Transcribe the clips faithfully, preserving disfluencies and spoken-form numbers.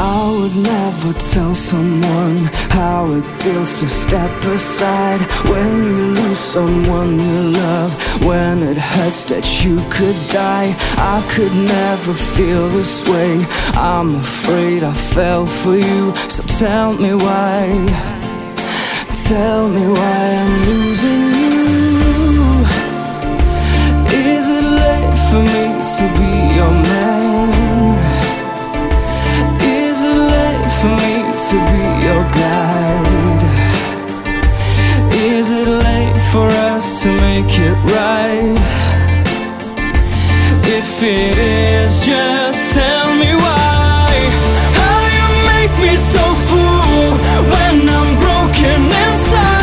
I would never tell someone how it feels to step aside when you lose someone you love, when it hurts that you could die. I could never feel this way. I'm afraid I fell for you, so tell me why. Tell me why I'm losing you. Is it late for me to be your man? Is it late for me to be your guide? Is it late for us to make it right? If it is, just tell me why. How you make me so full when I'm broken inside.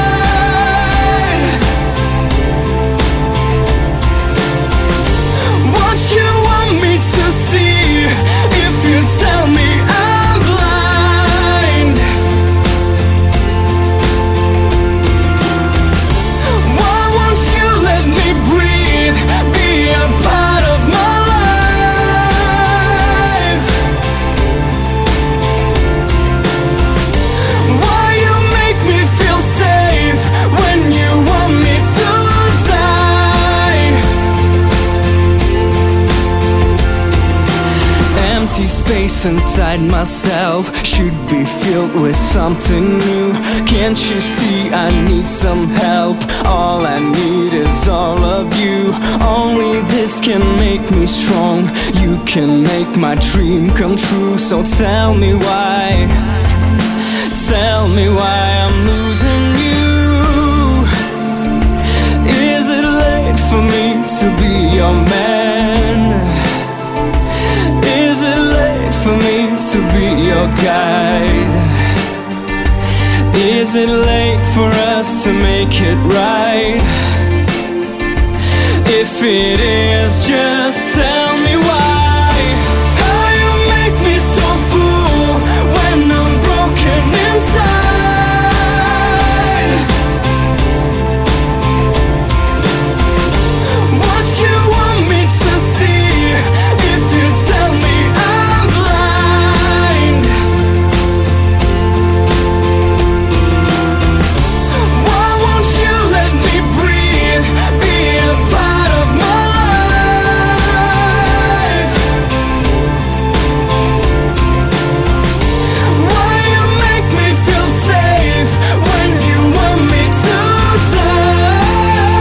What you want me to see if you tell me I'm blind? Why won't you let me breathe, be a part of my life? Why you make me feel safe when you want me to die? Empty space inside myself should be filled with something new. Can't you see I need some help? All I need is all of you. Only this can make me strong. You can make my dream come true. So tell me why. Tell me why I'm losing you. Is it late for me to be your man? Is it late for me to be your guide? Is it late for us to make it right? If it is, just tell me why. How you make me so full when I'm broken inside. What you want me to see if you tell me I'm blind? Why won't you let me breathe, be a part of my life? Why you make me feel safe when you want me to die?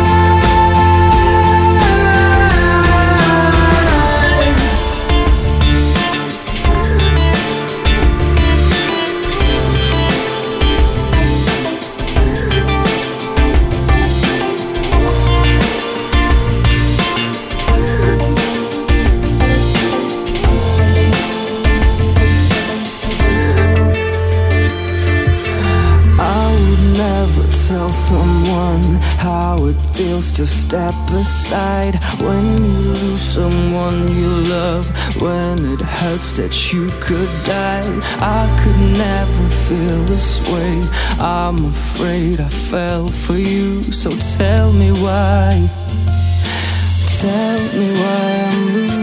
I would never tell someone how it feels to step aside when you lose someone you love, when it hurts that you could die. I could never feel this way. I'm afraid I fell for you, so tell me why. Tell me why I'm losing